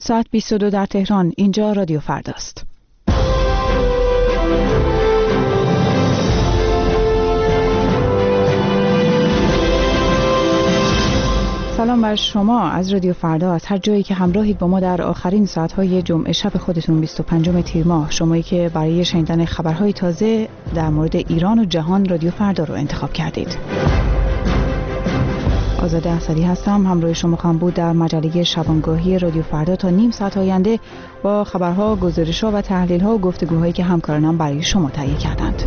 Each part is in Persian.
ساعت 22 در تهران. اینجا رادیو فرداست. سلام بر شما از رادیو فردا، از هر جایی که همراهید با ما در آخرین ساعت‌های جمعه شب خودتون 25 تیر ماه. شمایی که برای شنیدن خبرهای تازه در مورد ایران و جهان رادیو فردا رو انتخاب کردید. آزاده اسدی هستم، همراه شما خواهم بود در مجله شبانگاهی رادیو فردا تا نیم ساعت آینده با خبرها، گزارش‌ها و تحلیل‌ها و گفتگوهایی که همکارانم برای شما تهیه کردند.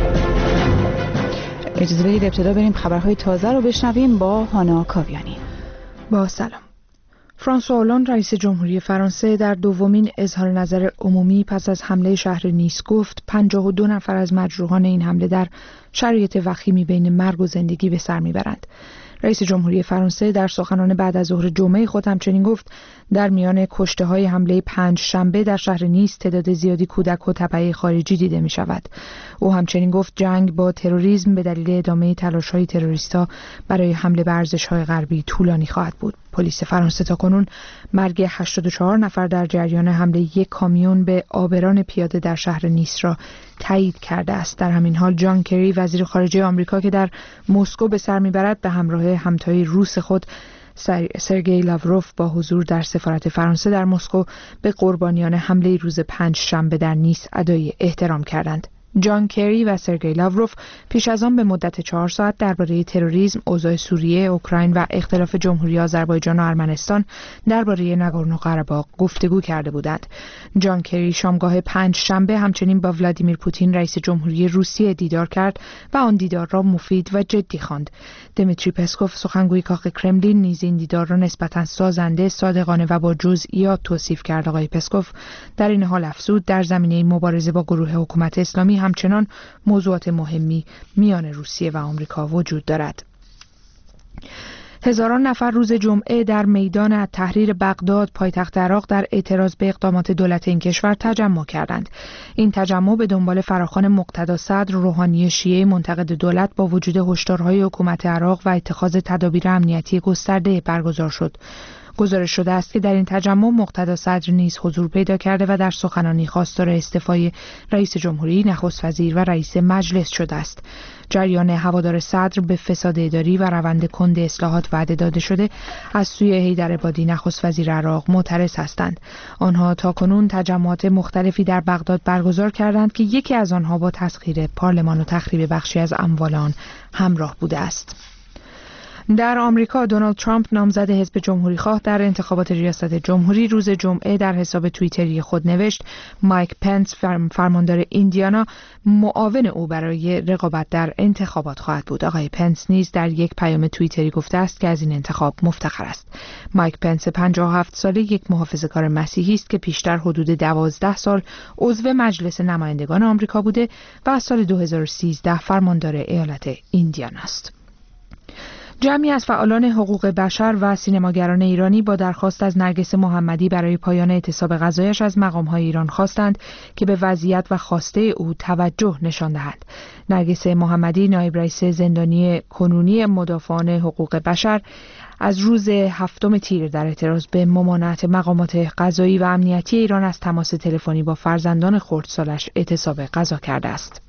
اجازه بدید ابتدا بریم خبرهای تازه رو بشنویم با هانا کاویانی. با سلام. فرانسوا هولند رئیس جمهوری فرانسه در دومین اظهار نظر عمومی پس از حمله شهر نیس گفت 52 نفر از مجروحان این حمله در شرایط وخیمی بین مرگ و زندگی به سر میبرند. رئیس جمهوری فرانسه در سخنان بعد از ظهر جمعه خود همچنین گفت در میان کشته‌های حمله 5 شنبه در شهر نیس تعداد زیادی کودک و تبعه خارجی دیده می شود. او همچنین گفت جنگ با تروریسم به دلیل ادامه تلاش‌های تروریست‌ها برای حمله بر ارزش‌های غربی طولانی خواهد بود. پلیس فرانسه تاکنون مرگ 84 نفر در جریان حمله یک کامیون به عابران پیاده در شهر نیس را تایید کرده است. در همین حال جان کری وزیر خارجه آمریکا که در مسکو به سر میبرد به همراه همتای روس خود سرگئی لاوروف با حضور در سفارت فرانسه در مسکو به قربانیان حمله روز 5 شنبه در نیس ادای احترام کردند. جان کری و سرگئی لاوروف پیش از آن به مدت 4 ساعت درباره تروریسم، اوضاع سوریه، اوکراین و اختلاف جمهوری آذربایجان و ارمنستان درباره ناگورنو قره‌باغ گفتگو کرده بودند. جان کری شامگاه 5 شنبه همچنین با ولادیمیر پوتین رئیس جمهوری روسیه دیدار کرد و آن دیدار را مفید و جدی خواند. دمیتری پسکوف سخنگوی کاخ کرملین نیز این دیدار را نسبتاً سازنده، صادقانه و با جزئیات توصیف کرد. آقای پسکوف در این حال افزود در زمینه مبارزه با گروه حکومت اسلامی همچنان موضوعات مهمی میان روسیه و آمریکا وجود دارد. هزاران نفر روز جمعه در میدان التحریر بغداد پایتخت عراق در اعتراض به اقدامات دولت این کشور تجمع کردند. این تجمع به دنبال فراخوان مقتدا صدر روحانی شیعه منتقد دولت با وجود هشدارهای حکومت عراق و اتخاذ تدابیر امنیتی گسترده برگزار شد. گزارش شده است که در این تجمع مقتدا صدر نیز حضور پیدا کرده و در سخنانی خواستار استعفای رئیس جمهوری، نخست وزیر و رئیس مجلس شده است. جریان هوادار صدر به فساد اداری و روند کند اصلاحات وعده داده شده از سوی حیدر عبادی نخست وزیر عراق معترض هستند. آنها تاکنون تجمعات مختلفی در بغداد برگزار کردند که یکی از آنها با تسخیر پارلمان و تخریب بخشی از اموال آن همراه بوده است. در آمریکا دونالد ترامپ نامزد حزب جمهوری‌خواه در انتخابات ریاست جمهوری روز جمعه در حساب توییتری خود نوشت مایک پنس فرماندار ایندیانا معاون او برای رقابت در انتخابات خواهد بود. آقای پنس نیز در یک پیام توییتری گفته است که از این انتخاب مفتخر است. مایک پنس 57 ساله یک محافظه‌کار مسیحی است که پیشتر حدود 12 سال عضو مجلس نمایندگان آمریکا بوده و از سال 2013 فرماندار ایالت ایندیانا است. جمعی از فعالان حقوق بشر و سینماگران ایرانی با درخواست از نرگس محمدی برای پایان اعتصاب غذایش از مقام‌های ایران خواستند که به وضعیت و خواسته او توجه نشان دهند. نرگس محمدی نایب رئیس زندانی کنونی مدافعان حقوق بشر از روز 7 تیر در اعتراض به ممانعت مقامات قضایی و امنیتی ایران از تماس تلفنی با فرزندان خردسالش اعتصاب غذا کرده است.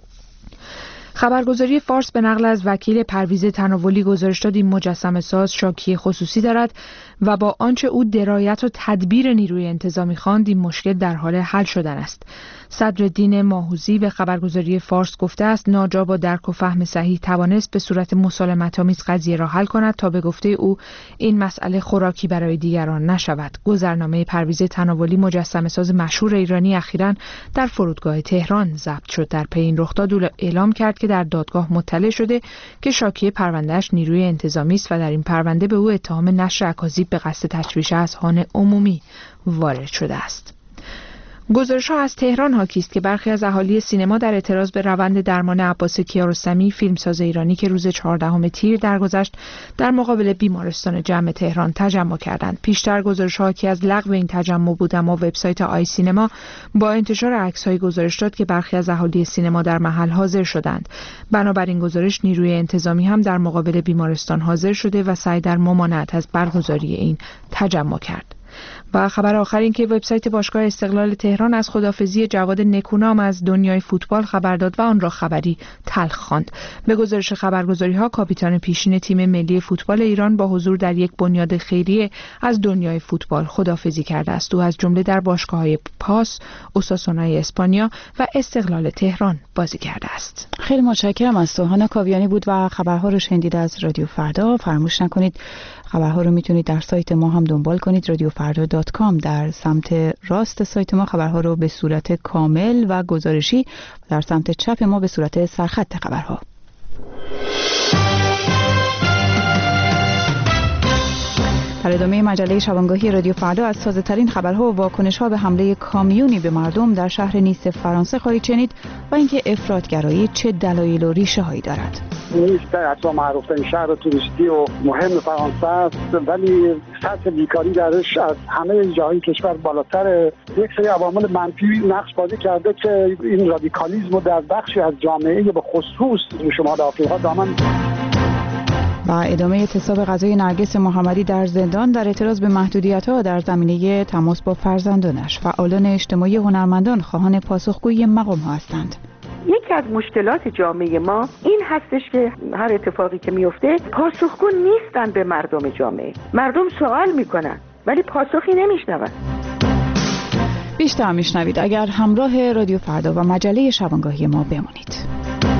خبرگزاری فارس به نقل از وکیل پرویز تناولی گزارش داد این مجسمه ساز شاکی خصوصی دارد و با آنچه او درایت و تدبیر نیروی انتظامی خواند این مشکل در حال حل شدن است. صدرالدین ماهوزی به خبرگزاری فارس گفته است ناجا با درک و فهم صحیح توانست به صورت مسالمت‌آمیز قضیه را حل کند تا به گفته او این مسئله خوراکی برای دیگران نشود. گذرنامه پرویز تناولی مجسمه ساز مشهور ایرانی اخیراً در فرودگاه تهران ضبط شد. در پی این رخداد اعلام کرد که در دادگاه مطلع شده که شاکی پروندهش نیروی انتظامی است و در این پرونده به او اتهام نشر اکاذیب به قصد تشویش اذهان عمومی وارد شده است. گزارش‌ها از تهران حاکی است که برخی از اهالی سینما در اعتراض به روند درمان عباس کیارستمی فیلمساز ایرانی که روز 14 تیر درگذشت در مقابل بیمارستان جمع تهران تجمع کردند. پیشتر گزارش‌ها حاکی از لغو این تجمع بود، اما وبسایت آی سینما با انتشار عکس‌های گزارش داد که برخی از اهالی سینما در محل حاضر شدند. بنابراین گزارش نیروی انتظامی هم در مقابل بیمارستان حاضر شده و سعی در ممانعت از برگزاری این تجمع کرد. و خبر آخر این که وبسایت باشگاه استقلال تهران از خداحافظی جواد نکونام از دنیای فوتبال خبر داد و آن را خبری تلخ خواند. به گزارش خبرگزاری‌ها کاپیتان پیشین تیم ملی فوتبال ایران با حضور در یک بنیاد خیریه از دنیای فوتبال خداحافظی کرده است. او از جمله در باشگاه‌های پاس، اوساسونای اسپانیا و استقلال تهران بازی کرده است. خیلی متشکرم از تو. هانا کاویانی بود و خبرها رو شنیدید از رادیو فردا. فراموش نکنید خبرها رو میتونید در سایت ما هم دنبال کنید، radiofarda.com. در سمت راست سایت ما خبرها رو به صورت کامل و گزارشی، در سمت چپ ما به صورت سرخط خبرها. در ادامه مجله شبانگاهی رادیو فردا از تازه‌ترین خبرها و واکنش‌ها به حمله کامیونی به مردم در شهر نیس فرانسه خواهید شنید و اینکه افراط‌گرایی چه دلایل و ریشه‌هایی دارد. نیس حتی معروف‌ترین شهر توریستی و مهم فرانسه است، ولی سطح بیکاری درش از همه جاهای کشور بالاتر. یک سری عوامل منفی نقش بازی کرده که این رادیکالیسم در بخشی از جامعه به خصوص شمال آفریقا دامن. و ادامه اعتصاب غذای نرگس محمدی در زندان در اعتراض به محدودیت‌ها در زمینه تماس با فرزندانش. فعالان اجتماعی هنرمندان خواهان پاسخگویی مقام‌ها هستند. یکی از مشکلات جامعه ما این هستش که هر اتفاقی که میفته پاسخگو نیستن به مردم جامعه. مردم سوال میکنن ولی پاسخی نمیشنون. بیشتر میشنوید اگر همراه رادیو فردا و مجله شبانگاهی ما بمانید.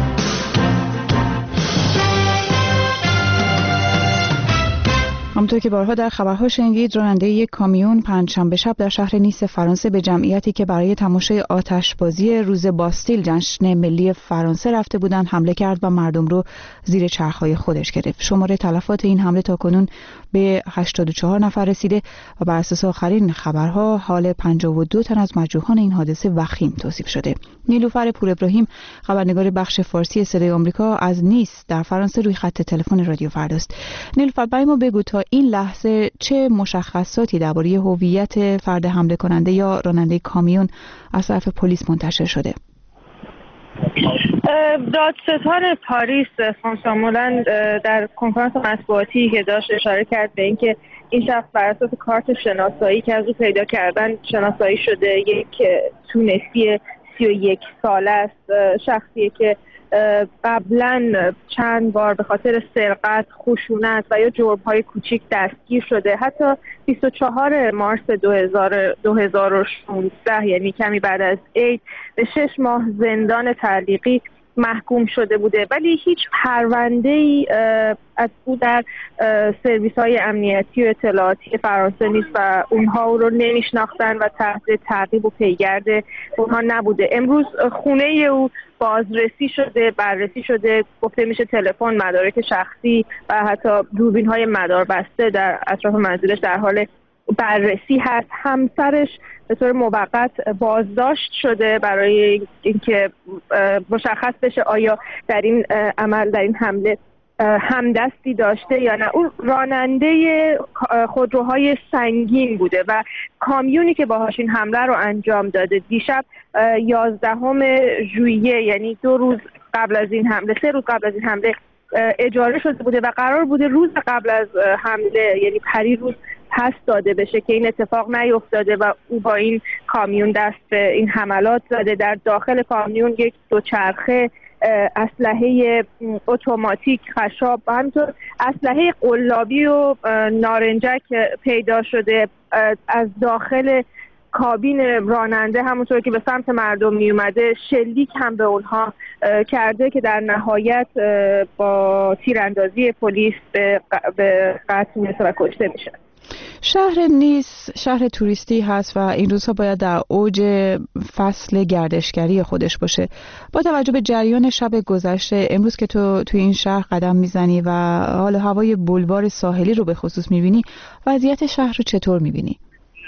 همونطور که بارها در خبرها شنیدید، راننده یک کامیون پنجشنبه شب در شهر نیس فرانسه به جمعیتی که برای تماشای آتشبازی روز باستیل جشن ملی فرانسه رفته بودند حمله کرد و مردم رو زیر چرخهای خودش گرفت. شماره تلفات این حمله تاکنون به 84 نفر رسیده و بر اساس آخرین خبرها حال 52 تن از مجروحان این حادثه وخیم توصیف شده. نیلوفر پور ابراهیم، خبرنگار بخش فارسی صدای آمریکا از نیس در فرانسه، روی خط تلفن رادیو فرداست. نیلوفر، برای ما بگو تا این لحظه چه مشخصاتی درباره هویت فرد حمله کننده یا راننده کامیون از طرف پلیس منتشر شده؟ دادستان پاریس فرانسوا مولند در کنفرانس مطبوعاتی که داشت اشاره کرد به اینکه این شخص بر اساس کارت شناسایی که از او پیدا کردن شناسایی شده، یک تونسی 31 ساله است، شخصیه که قبلا چند بار به خاطر سرقت، خشونت و یا جرم‌های کوچیک دستگیر شده. حتی 24 مارس 2016 یعنی کمی بعد از عید به 6 ماه زندان تعلیقی محکوم شده بوده، ولی هیچ پرونده‌ای از او در سرویس‌های امنیتی و اطلاعاتی فرانسه نیست و اونها او رو نمیشناختن و تحت تعقیب و پیگرد اونها نبوده. امروز خونه او بازرسی شده، بررسی شده، گفته میشه تلفن، مدارک شخصی و حتی دوربین‌های مداربسته در اطراف منزلش در حال بررسی هست. همسرش به طور موقت بازداشت شده برای اینکه مشخص بشه آیا در این عمل، در این حمله همدستی داشته یا نه. اون راننده خودروهای سنگین بوده و کامیونی که باهاش این حمله رو انجام داده دیشب 11 ژوئیه، یعنی 2 روز قبل از این حمله، 3 روز قبل از این حمله اجاره شده بوده و قرار بوده روز قبل از حمله، یعنی پری روز پس داده بشه که این اتفاق نیفتاده و او با این کامیون دست به این حملات زده. در داخل کامیون یک دوچرخه، اسلحه اتوماتیک، خشاب و همینطور اسلحه قلابی و نارنجک پیدا شده. از داخل کابین راننده همونطور که به سمت مردم می اومده شلیک هم به اونها کرده که در نهایت با تیراندازی پلیس به قتل میرسه و کشته میشه. شهر نیس شهر توریستی هست و این روزها باید در اوج فصل گردشگری خودش باشه. با توجه به جریان شب گذشته، امروز که تو توی این شهر قدم میزنی و حال هوای بولوار ساحلی رو به خصوص میبینی، وضعیت شهر رو چطور میبینی؟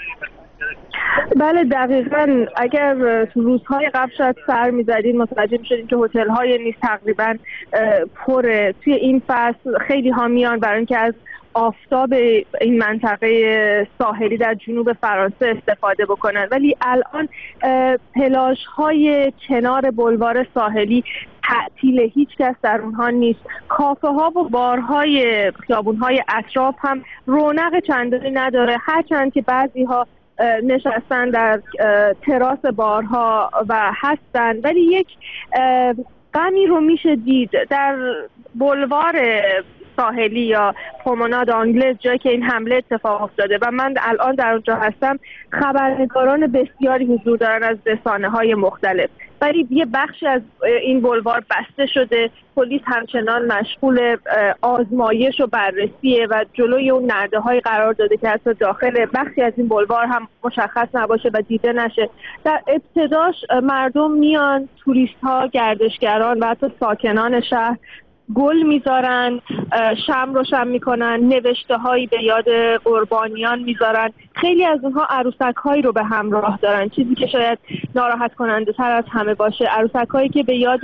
بله دقیقاً. اگر تو روزهای قبل شاید سر می‌زدین متوجه می‌شدین که هتل‌های نیز تقریباً پره. توی این فصل خیلی ها میان برای اینکه از آفتاب این منطقه ساحلی در جنوب فرانسه استفاده بکنن، ولی الان پلاژهای کنار بولوار ساحلی تعطیل، هیچ کس در اونها نیست. کافه ها و بارهای خیابون های اطراف هم رونق چندانی نداره، هرچند که بعضی ها نشستن در تراس بارها و هستن، ولی یک غمی رو میشه دید در بولوار ساحلی یا پرومناد آنگلز، جایی که این حمله اتفاق افتاده و من الان در اونجا هستم. خبرنگاران بسیاری حضور دارن از رسانه‌های مختلف، ولی یه بخشی از این بولوار بسته شده. پلیس همچنان مشغول آزمایش و بررسیه و جلوی اون نرده‌های قرار داده که حتی داخل بخشی از این بولوار هم مشخص نباشه و دیده نشه. در ابتداش مردم میان، توریست‌ها، گردشگران و حتی ساکنان شهر گل میذارن، شمع روشن میکنن، نوشته هایی به یاد قربانیان میذارن. خیلی از اونها عروسک هایی رو به همراه دارن، چیزی که شاید ناراحت کننده تر از همه باشه. عروسک هایی که به یاد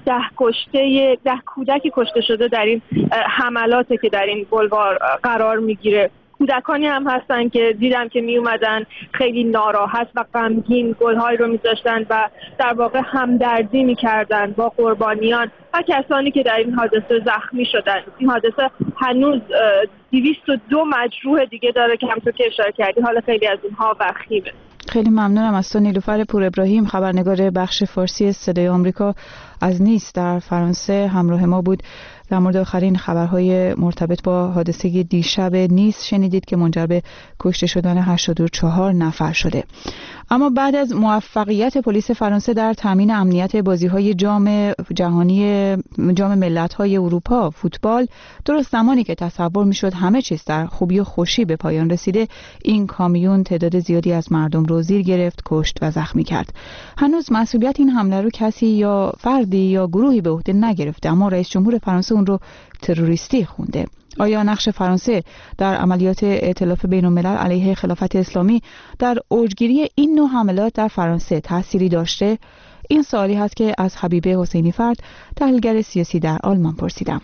10 کودکی کشته شده در این حملاتی که در این بولوار قرار میگیره. کودکانی هم هستن که دیدم که می اومدن خیلی ناراحت و غمگین گل‌های رو می‌ذاشتن و در واقع همدردی می‌کردن با قربانیان و کسانی که در این حادثه زخمی شدن. این حادثه هنوز 202 مجروح دیگه داره که همونطور که اشاره کردی حال خیلی از اینها وخیمه. خیلی ممنونم از تو نیلوفر پور ابراهیم، خبرنگار بخش فارسی صدای آمریکا از نیس در فرانسه همراه ما بود. در مورد آخرین خبرهای مرتبط با حادثه دیشب نیس شنیدید که منجر به کشته شدن 84 نفر شده. اما بعد از موفقیت پلیس فرانسه در تامین امنیت بازی‌های جام جهانی جام ملت‌های اروپا فوتبال، درست زمانی که تصور می‌شد همه چیز در خوبی و خوشی به پایان رسیده، این کامیون تعداد زیادی از مردم رو زیر گرفت، کشت و زخمی کرد. هنوز مسئولیت این حمله رو کسی یا فردی یا گروهی به عهده نگرفته، اما رئیس جمهور فرانسه اون رو تروریستی خونده. آیا نقش فرانسه در عملیات ائتلاف بین‌الملل علیه خلافت اسلامی در اوجگیری این نوع حملات در فرانسه تأثیری داشته؟ این سوالی هست که از حبیبه حسینی فرد، تحلیلگر سیاسی در آلمان، پرسیدم.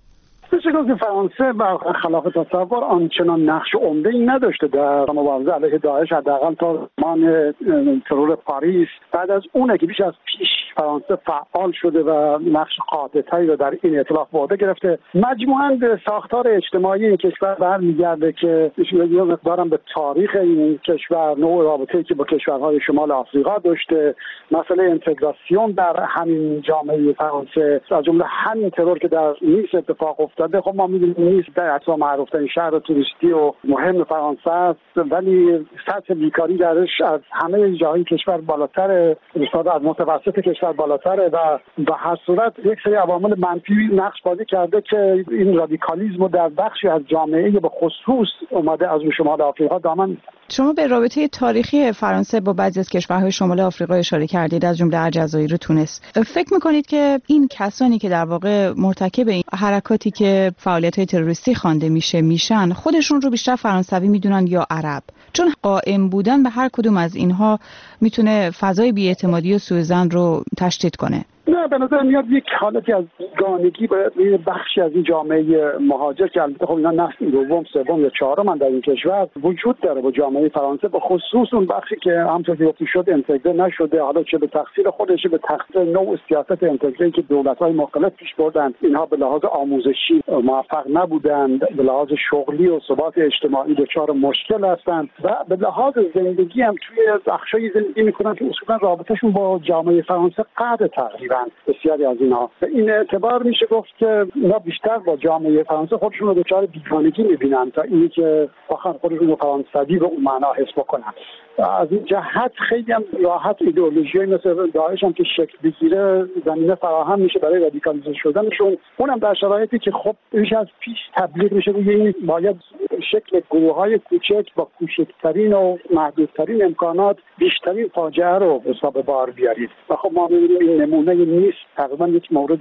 که فرانسه برخلاف تصور آنچنان نقش عمده‌ای نداشته در مبارزه علیه داعش، حداقل تا زمان ترور پاریس. بعد از اونه که بیش از پیش فرانسه فعال شده و نقش قاطع‌تری رو در این ائتلاف به عهده گرفته. مجموعاً به ساختار اجتماعی این کشور برمیگرده که یه مقدارم به تاریخ این کشور، نوع رابطه‌ای که با کشورهای شمال آفریقا داشته، مسئله اینتگراسیون در همین جامعه فرانسه، از جمله همین ترور که در نیس اتفاق افتاده. خب ما می‌دونیم نیس در اصلا معروف‌ترین شهر توریستی و مهم فرانسه است، ولی سطح بیکاری درش از همه جاهای کشور بالاتر، از متوسط کشور بالاتره و به هر صورت یک سری عوامل منفی نقش بازی کرده که این رادیکالیسم رو در بخشی از جامعه به خصوص اومده از شمال آفریقا دامن. شما به رابطه تاریخی فرانسه با بعضی از کشورهای شمال آفریقا اشاره کردید، از جمله الجزایر و تونس. فکر می‌کنید که این کسانی که در واقع مرتکب این حرکاتی که فعالیت‌های تروریستی خوانده میشن خودشون رو بیشتر فرانسوی میدونن یا عرب؟ چون قائم بودن به هر کدوم از اینها میتونه فضای بی‌اعتمادی و سوءظن رو تشدید کنه. نه، به نظر میاد یک حالتی از گانگی به بخشی از این جامعه مهاجر که البته خب اینا نسل دوم، سوم یا چهارم در این کشور وجود داره با جامعه فرانسه، به خصوص اون بخشی که همونطور که گفته شد اینتگره نشده، حالا چه به تقصیر خودش به تقصیر نوع سیاست اینتگره که دولت‌های مختلف پیش بردن، اینها به لحاظ آموزشی موفق نبودند، به لحاظ شغلی و ثبات اجتماعی دچار مشکل هستند و به لحاظ زندگی هم توی بخشای زندگی میکنن که اصولا رابطهشون با جامعه فرانسه قطع تقریبا بسیاری از اینها. به این اعتبار میشه گفت که اینا بیشتر با جامعه فرانسه خودشون رو دچار بیگانگی میبینن تا اینی که واقعا خودشون رو فرانسوی به اون معنا حس بکنن. از این جهت خیلی هم راحت ایدئولوژی مثل داعش هم که شکل بگیره زمینه فراهم میشه برای رادیکالیزه شدنشون، اونم در شرایطی که خب بیش از پیش تبلیغ میشه روی این باید شکل گروه‌های کوچک با کوچکترین و محدودترین امکانات بیشترین فاجعه رو به حساب بار بیارید. و خب ما می‌بینیم این نمونه نیست، تقریبا یک مورد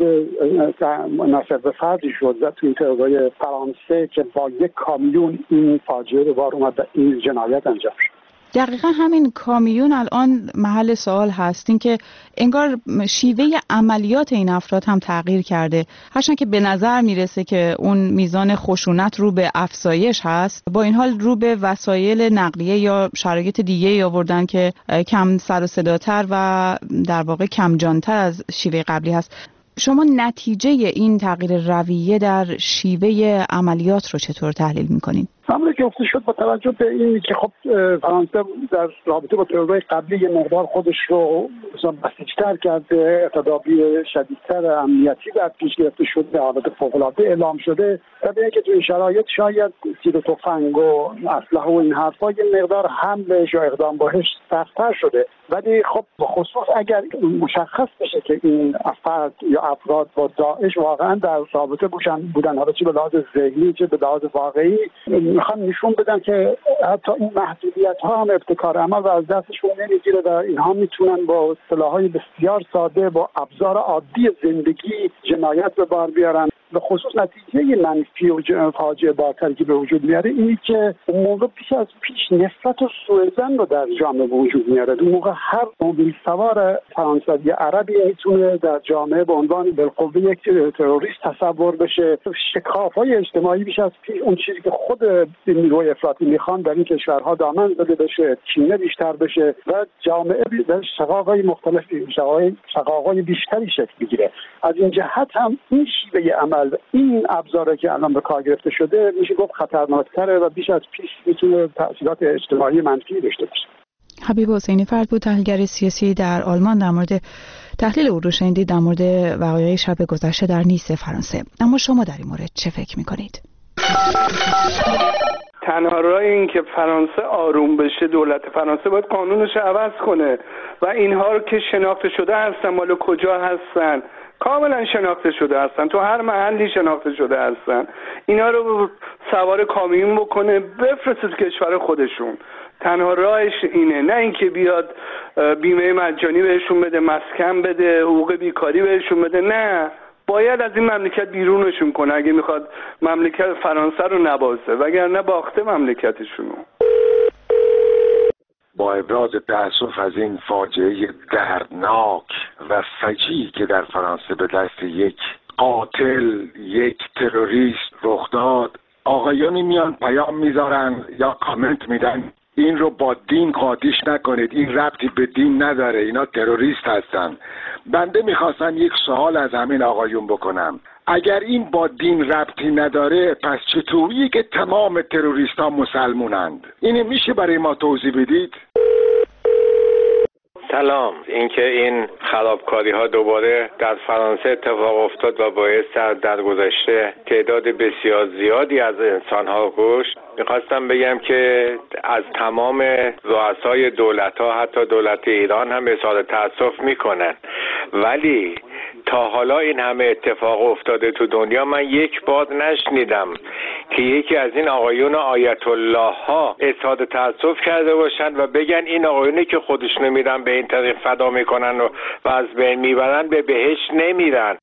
ناصر به فردی شد توی ترورهای فرانسه که با یک کامیون این فاجعه رو بار اومد و این جنایت انجام شد. دقیقا همین کامیون الان محل سوال هستین که انگار شیوه عملیات این افراد هم تغییر کرده، هرچند که به نظر میرسه که اون میزان خشونت رو به افزایش هست، با این حال رو به وسایل نقلیه یا شرایط دیگه آوردن که کم سر و صداتر و در واقع کم جانتر از شیوه قبلی هست. شما نتیجه این تغییر رویه در شیوه عملیات رو چطور تحلیل میکنین؟ همونطور که گفته شد با توجه به این که خب فرانسه در رابطه با ترورهای قبلی یه مقدار خودش رو بسیج‌تر کرده، تدابیر شدیدتر امنیتی در پیش گرفته شده، حالت فوق‌العاده اعلام شده. طبیعیه که تو این شرایط شاید تیر و تفنگ و اسلحه و این حرفا یه مقدار حملش یا اقدام بهش سخت‌تر شده. ولی خب بخصوص اگر مشخص بشه که این افراد یا افراد با داعش واقعا در رابطه بودن حالا چه به لحاظ ذهنی چه به لحاظ واقعی، میخوان نشون بدن که حتی این محدودیت ها هم ابتکار عمل و از دستشون نمیگیره و اینها میتونن با اصطلاحات بسیار ساده با ابزار عادی زندگی جنایت به بار بیارن. به خصوص نتیجه منفی و فاجعه بارتری که به وجود میاره اینی که اون موقع پیش از پیش نفرت و سوءظن رو در جامعه به وجود میاره. اون موقع هر موبیل سوار فرانسوی عربی میتونه در جامعه به عنوان بالقوه یک تروریست تصور بشه. شکاف‌های اجتماعی بیش از پیش اون چیزی که خود نیروی افراطی میخوان در این کشورها دامن زده بشه، کینه بیشتر بشه و جامعه در شقاق‌های مختلفی شقاق‌های بیشتری شکل بگیره. از این جهت هم این شیوه عمل، این ابزاری که الان به کار گرفته شده میشه گفت خطرناک‌تره و بیش از پیش میتونه تأثیرات اجتماعی منفی داشته باشه. حبیب حسینی فرد بود، تحلیلگر سیاسی در آلمان، در مورد تحلیل او رو شنیدید در مورد وقایع شب گذشته در نیس فرانسه. اما شما در این مورد چه فکر می‌کنید؟ تنها راه این که فرانسه آروم بشه، دولت فرانسه باید قانونش عوض کنه و اینها رو که شناخته شده هستن، مال کجا هستن، کاملا شناخته شده هستن، تو هر محلی شناخته شده هستن، اینا رو سوار کامیون بکنه بفرسته تو کشور خودشون. تنها راهش اینه، نه اینکه بیاد بیمه مجانی بهشون بده، مسکن بده، حقوق بیکاری بهشون بده. نه، باید از این مملکت بیرونشون کنه اگه میخواد مملکت فرانسه رو نبازه، وگرنه باخته مملکتشونو. با ابراز تأسف از این فاجعه دردناک و فجیعی که در فرانسه به دست یک قاتل، یک تروریست رخ داد، آقایانی میان پیام میذارن یا کامنت میدن این رو با دین قاطیش نکنید، این ربطی به دین نداره، اینا تروریست هستن. بنده میخواستم یک سوال از همین آقایون بکنم، اگر این با دین ربطی نداره پس چطوریه که تمام تروریست ها مسلمونند؟ اینو میشه برای ما توضیح بدید؟ سلام. اینکه این خرابکاری ها دوباره در فرانسه اتفاق افتاد و باعث در گذشته تعداد بسیار زیادی از انسان ها کشت، میخواستم بگم که از تمام رؤسای دولت ها، حتی دولت ایران هم اظهار تأسف میکنن، ولی تا حالا این همه اتفاق افتاده تو دنیا من یک بار نشنیدم که یکی از این آقایون آیت الله ها اظهار تأسف کرده باشن و بگن این آقایونی که خودشونو میرن به این طریق فدا میکنن و از بین میبرن به بهشت نمیرن.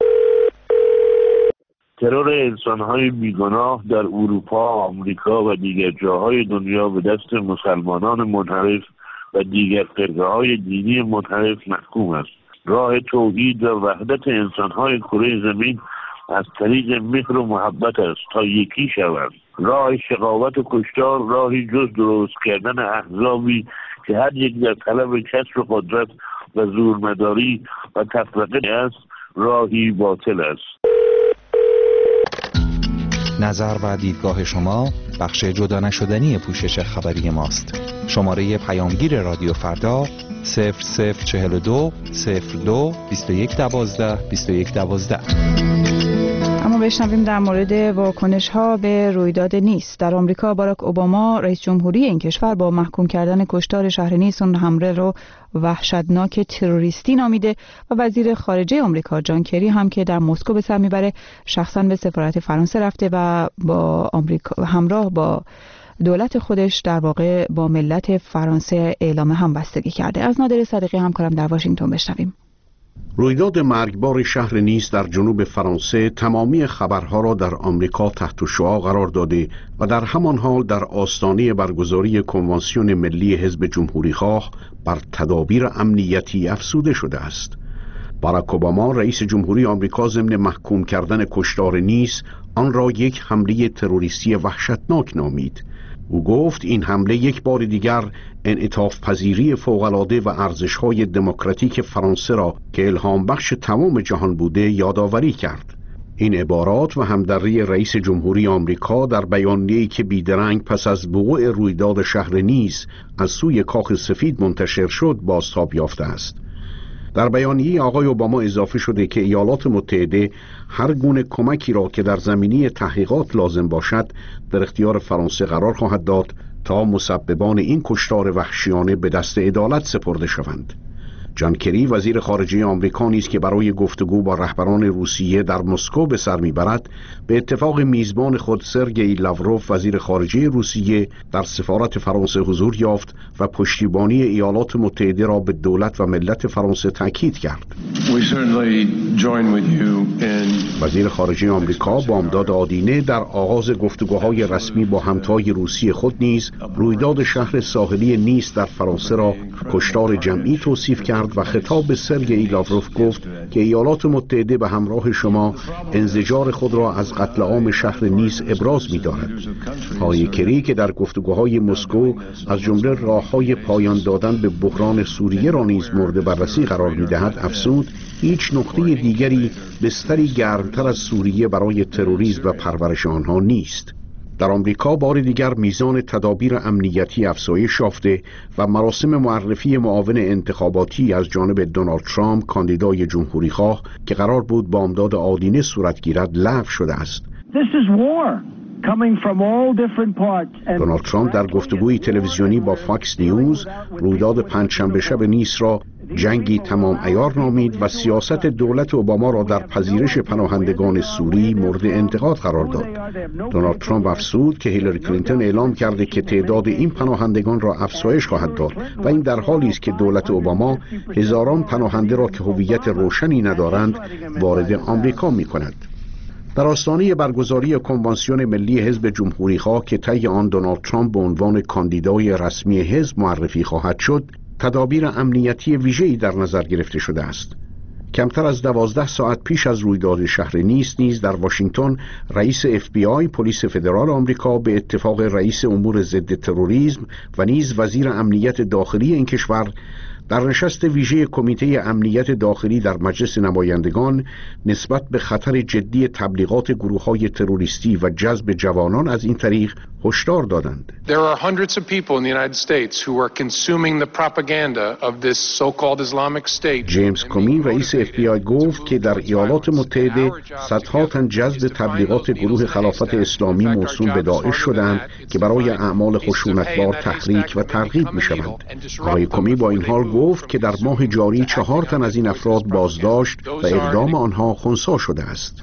ترور انسان‌های بیگناه در اروپا، آمریکا و دیگر جاهای دنیا به دست مسلمانان منحرف و دیگر فرقه‌های دینی منحرف محکوم است. راه توحید و وحدت انسان‌های کره زمین از طریق مهر و محبت است تا یکی شوند. راه شقاوت و کشتار راهی جز درست کردن احزابی که هر یک در طلب کسب قدرت و زورمداری و تفرقه است، راهی باطل است. نظر و دیدگاه شما بخش جدا نشدنی پوشش خبری ماست. شماره پیامگیر رادیو فردا 0042 02 21 12 21 12. اما بشنویم در مورد واکنش ها به رویداد نیس. در آمریکا باراک اوباما رئیس جمهوری این کشور با محکوم کردن کشتار شهر نیس اون حمله رو وحشتناک تروریستی نامیده و وزیر خارجه آمریکا جان کری هم که در مسکو به سر میبره شخصا به سفارت فرانسه رفته و با آمریکا همراه با دولت خودش در واقع با ملت فرانسه اعلام همبستگی کرده. از نادر صدیقی همکارم در واشنگتن بشنویم. رویداد مرگبار شهر نیس در جنوب فرانسه تمامی خبرها را در آمریکا تحت شعاع قرار داده و در همان حال در آستانه برگزاری کنوانسیون ملی حزب جمهوریخواه بر تدابیر امنیتی افزوده شده است. باراک اوباما رئیس جمهوری آمریکا ضمن محکوم کردن کشتار نیس آن را یک حمله تروریستی وحشتناک نامید. او گفت این حمله یک بار دیگر انعطاف پذیری فوق‌العاده و ارزش‌های دموکراتیک فرانسه را که الهام بخش تمام جهان بوده یادآوری کرد. این عبارات و همدری رئیس جمهوری آمریکا در بیانیه‌ای که بیدرنگ پس از وقوع رویداد شهر نیس از سوی کاخ سفید منتشر شد بازتاب یافته است. در بیانیه آقای اوباما اضافه شده که ایالات متحده هر گونه کمکی را که در زمینه تحقیقات لازم باشد در اختیار فرانسه قرار خواهد داد تا مسببان این کشتار وحشیانه به دست عدالت سپرده شوند. جان کری وزیر خارجه آمریکا نیز که برای گفتگو با رهبران روسیه در مسکو به سر میبرد، به اتفاق میزبان خود سرگئی لاوروف وزیر خارجه روسیه در سفارت فرانسه حضور یافت و پشتیبانی ایالات متحده را به دولت و ملت فرانسه تاکید کرد. وزیر خارجه آمریکا بامداد آدینه در آغاز گفتگوهای رسمی با همتای روسی خود نیز رویداد شهر ساحلی نیس در فرانسه را کشتار جمعی توصیف کرد و خطاب به سرگئی لاوروف گفت که ایالات متحده به همراه شما انزجار خود را از قتل عام شهر نیس ابراز می‌دارد. آقای کری که در گفتگوهای مسکو از جمله راه‌های پایان دادن به بحران سوریه را نیز مورد بررسی قرار می‌دهد، افزود هیچ نقطه دیگری بستری گرمتر از سوریه برای تروریسم و پرورش آنها نیست. در آمریکا بار دیگر میزان تدابیر امنیتی افزایش یافته و مراسم معرفی معاون انتخاباتی از جانب دونالد ترامپ کاندیدای جمهوریخواه که قرار بود بامداد آدینه صورت گیرد لغو شده است. دونالد ترامپ در گفتگوی تلویزیونی با فاکس نیوز رویداد پنجشنبه شب نیس را جنگی تمام عیار نامید و سیاست دولت اوباما را در پذیرش پناهندگان سوری مورد انتقاد قرار داد. دونالد ترامپ افزود که هیلاری کلینتون اعلام کرده که تعداد این پناهندگان را افزایش خواهد داد و این در حالی است که دولت اوباما هزاران پناهنده را که هویت روشنی ندارند وارد آمریکا می‌کند. در آستانه برگزاری کنوانسیون ملی حزب جمهوریخواه که طی آن دونالد ترامپ به عنوان کاندیدای رسمی حزب معرفی خواهد شد، تدابیر امنیتی ویژه‌ای در نظر گرفته شده است. کمتر از 12 ساعت پیش از رویداد شهر نیس نیز در واشنگتن رئیس FBI پلیس فدرال آمریکا به اتفاق رئیس امور ضد تروریسم و نیز وزیر امنیت داخلی این کشور در نشست ویژه کمیته امنیت داخلی در مجلس نمایندگان نسبت به خطر جدی تبلیغات گروه‌های تروریستی و جذب جوانان از این طریق هشدار دادند. There are hundreds of people in the United States who are consuming the propaganda of this so-called Islamic State. جیمز کومی رئیس FBI گفت که در ایالات متحده صدها تن جذب تبلیغات گروه خلافت اسلامی موسوم به داعش شدند که برای اعمال خشونتبار تحریک و ترغیب می‌شوند. آقای کومی با این حال گفت که در ماه جاری 4 تن از این افراد بازداشت و اقدام آنها خنثی شده است.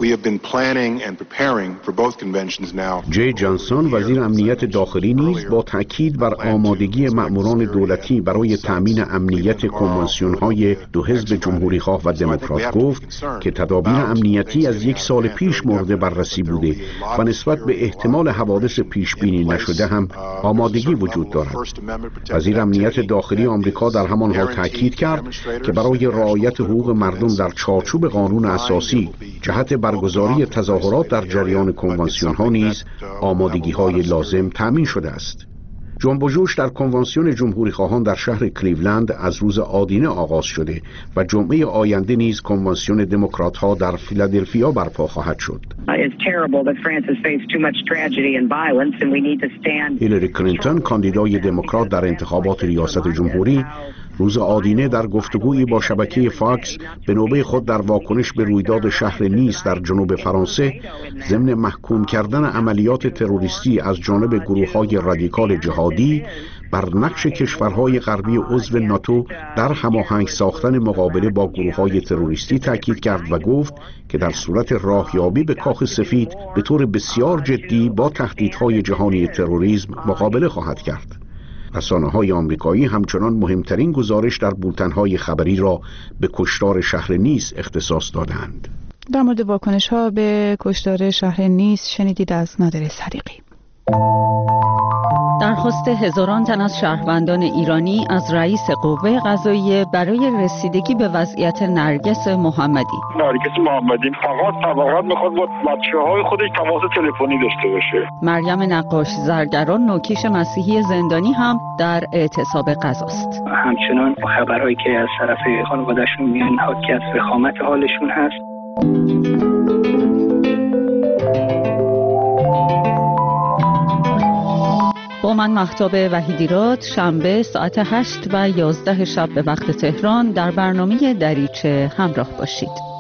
جی جانسون وزیر امنیت داخلی نیز با تاکید بر آمادگی مأموران دولتی برای تأمین امنیت کنوانسیون‌های دو حزب جمهوریخواه و دموکرات گفت که تدابیر امنیتی از 1 سال پیش مورد بررسی بوده و نسبت به احتمال حوادث پیش بینی نشده هم آمادگی وجود دارد. وزیر امنیت داخلی آمریکا در همان حال تاکید کرد که برای رعایت حقوق مردم در چارچوب قانون اساسی جهت برگزاری تظاهرات در جریان کنوانسیون‌ها نیز آمادگی‌های لازم تامین شده است. جنب و جوش در کنوانسیون جمهوریخواهان در شهر کلیولند از روز آدینه آغاز شده و جمعه آینده نیز کنوانسیون دموکرات‌ها در فیلادلفیا برپا خواهد شد. هیلاری کلینتون کاندیدای دموکرات در انتخابات ریاست جمهوری روز آدینه در گفتگویی با شبکه فاکس به نوبه خود در واکنش به رویداد شهر نیس در جنوب فرانسه ضمن محکوم کردن عملیات تروریستی از جانب گروه‌های رادیکال جهادی بر نقش کشورهای غربی عضو ناتو در هماهنگ ساختن مقابله با گروه‌های تروریستی تاکید کرد و گفت که در صورت راهیابی به کاخ سفید به طور بسیار جدی با تهدیدهای جهانی تروریسم مقابله خواهد کرد. رسانه‌های آمریکایی همچنان مهمترین گزارش در بولتن‌های خبری را به کشتار شهر نیس اختصاص دادند. در مورد واکنش‌ها به کشتار شهر نیس شنیدید از نادر صدیقی. درخواست هزاران تن از شهروندان ایرانی از رئیس قوه قضاییه برای رسیدگی به وضعیت نرگس محمدی. نرگس محمدی فقط میخواد با بچه‌های خودش تماس تلفنی داشته باشه. مریم نقاش زرگران نوکیش مسیحی زندانی هم در اعتصاب قضاست. همچنان خبرهایی که از طرف خانواده‌شون میان حاکی از وخامت حالشون هست. با من مهتاب وحیدیراد شنبه ساعت 8 و 11 شب به وقت تهران در برنامه دریچه همراه باشید.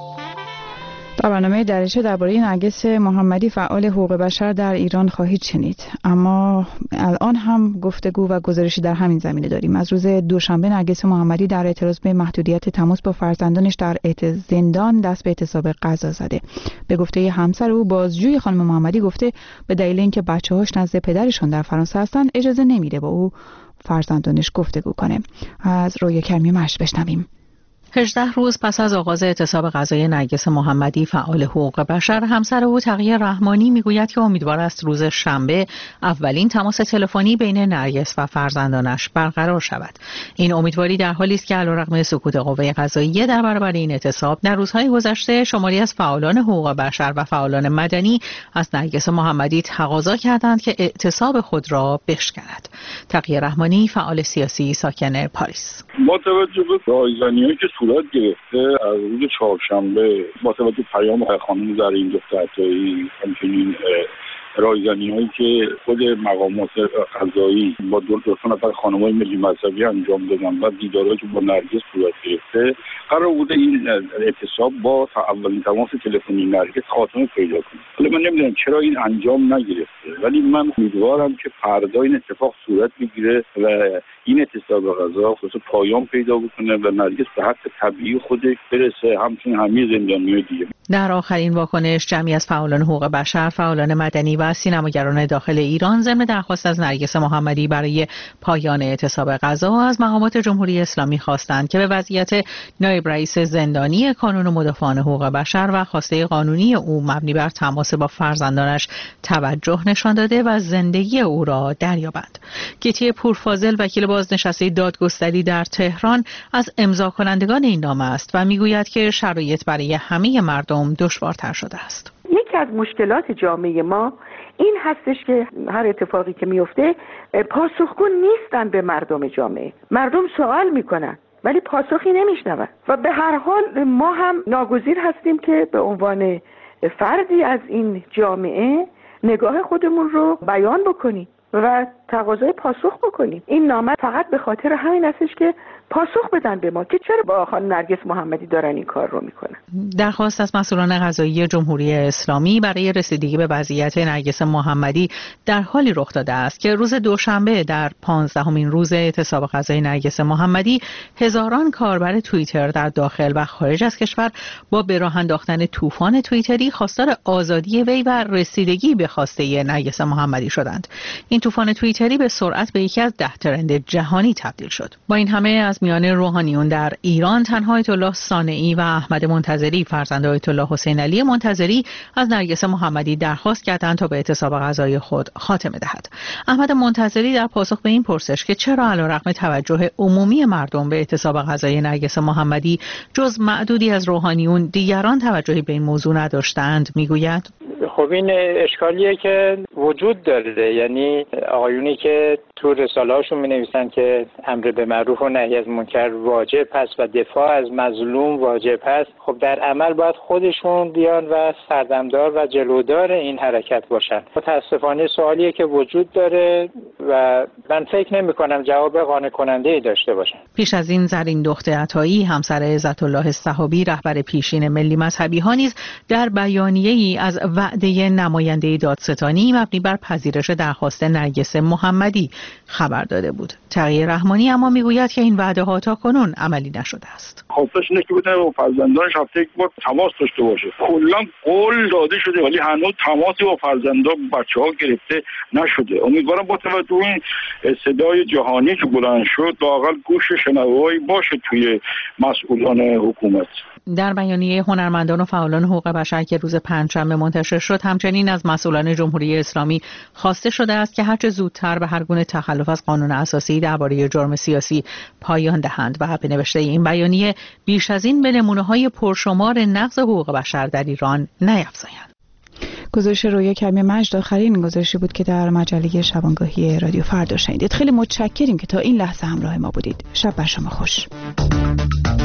در برنامه دریچه درباره نرگس محمدی فعال حقوق بشر در ایران خواهید شنید، اما الان هم گفتگو و گزارشی در همین زمینه داریم. از روز دوشنبه نرگس محمدی در اعتراض به محدودیت تماس با فرزندانش در زندان دست به اعتصاب غذا زده. به گفته همسر او، بازجوی خانم محمدی گفته به دلیل اینکه بچه‌هاش نزد پدرشون در فرانسه هستن اجازه نمیده با او فرزندانش گفتگو کنه. از رویا کرمی مشت بشنویم. 18 روز پس از آغاز اعتصاب غذای نرگس محمدی فعال حقوق بشر، همسر او تقیه رحمانی میگوید که امیدوار است روز شنبه اولین تماس تلفنی بین نرگس و فرزندانش برقرار شود. این امیدواری در حالی است که علیرغم سکوت قوه قضاییه در برابر این اعتصاب، در روزهای گذشته شماری از فعالان حقوق بشر و فعالان مدنی از نرگس محمدی تقاضا کردند که اعتصاب خود را بشکند. تقیه رحمانی فعال سیاسی ساکن پاریس: با توجه به رایزنی‌هایی که صورت گرفته از روز چهارشنبه با توجه پیام خانم زرین دختر عطایی، همچنین رایزنی‌هایی که خود مقامات قضایی با دو نفر خانم‌های ملی مذهبی انجام دادن و دیدارهایی که با نرگس صورت گرفته، قرار بوده این اعتصاب با اولین تماس تلفنی نرگس خاتمه پیدا کنه. حالا من نمیدونم چرا این انجام نگرفته، ولی من امیدوارم که فردا این اتفاق صورت بگیره و این اعتصاب غذا خصوصا پایان پیدا بکنه و نرگس به حق طبیعی خودش برسه، همچنین همه زندانی‌های دیگه. در آخرین واکنش، جمعی از فعالان حقوق بشر، فعالان مدنی و سینماگران داخل ایران ضمن درخواست از نرگس محمدی برای پایان اعتصاب غذا از مقامات جمهوری اسلامی خواستند که به وضعیت نایب رئیس زندانی کانون مدافعان حقوق بشر و خواسته قانونی او مبنی بر تماس با فرزندانش توجه نشان داده و زندگی او را دریابند. گیتی پورفاضل، وکیل بازنشسته دادگستری در تهران، از امضا کنندگان این نامه است و میگوید که شرایط برای همه مردم دشوارتر شده است. یکی از مشکلات جامعه ما این هستش که هر اتفاقی که میفته پاسخگو نیستن به مردم جامعه. مردم سوال میکنن ولی پاسخی نمیشنون و به هر حال ما هم ناگزیر هستیم که به عنوان فردی از این جامعه نگاه خودمون رو بیان بکنیم و تقاضای پاسخ بکنیم. این نامه فقط به خاطر همین هستش که پاسخ بدن به ما که چرا با خانم نرگس محمدی دارن این کار رو میکنن. درخواست از مسئولان قضایی جمهوری اسلامی برای رسیدگی به وضعیت نرگس محمدی در حالی رخ داده است که روز دوشنبه در 15مین روز اعتصاب غذای نرگس محمدی هزاران کاربر توییتر در داخل و خارج از کشور با به راه انداختن طوفان توییتری خواستار آزادی وی و رسیدگی به خواسته نرگس محمدی شدند. این طوفان توییتری به سرعت به یکی از 10 ترند جهانی تبدیل شد. با این همه از میان روحانیون در ایران تنها آیت الله صانعی و احمد منتظری فرزند آیت الله حسین علی منتظری از نرگس محمدی درخواست کردند تا به اعتصاب غذای خود خاتمه دهد. احمد منتظری در پاسخ به این پرسش که چرا علیرغم توجه عمومی مردم به اعتصاب غذای نرگس محمدی جز معدودی از روحانیون دیگران توجهی به این موضوع نداشتند میگوید: خب این اشکالیه که وجود داره، یعنی آقایونی که تو رساله‌هاشون می‌نویسن که امر به معروف و نهی از منکر واجب هست و دفاع از مظلوم واجب هست، خب در عمل باید خودشون بیان و سردمدار و جلودار این حرکت باشن. متاسفانه سوالیه که وجود داره و من فکر نمی‌کنم جواب قانع کننده‌ای داشته باشن. پیش از این زرین دختر عطایی همسر عزت الله صحابی رهبر پیشین ملی مذهبی ها نیز در بیانیه‌ای از وعده نماینده دادستانی مبنی بر پذیرش درخواست نرگس محمدی خبر داده بود. تقیه رحمانی اما میگوید که این وعده ها تاکنون عملی نشده است. خواستش اینه که بتونه با فرزندانش هفته یک بار تماس داشته باشه. کلا قول داده شده ولی هنوز تماسی با فرزندان بچه‌ها گرفته نشده. امیدوارم با توجه به این صدای جهانی که بلند شد لااقل گوش شنوایی باشه توی مسئولان حکومت. در بیانیه هنرمندان و فعالان حقوق بشر که روز پنجشنبه منتشر شد، همچنین از مسئولان جمهوری اسلامی خواسته شده است که هرچه زودتر به هر گونه تخلف از قانون اساسی درباره جرم سیاسی پایان دهند و به نوشته این بیانیه بیش از این به نمونه‌های پرشمار نقض حقوق بشر در ایران نیفزایند. گزارش رویا کرمی مجد آخرین گزارشی بود که در مجله شبانگاهی رادیو فردا شنیدید. خیلی متشکریم که تا این لحظه همراه ما بودید. شب بر شما خوش.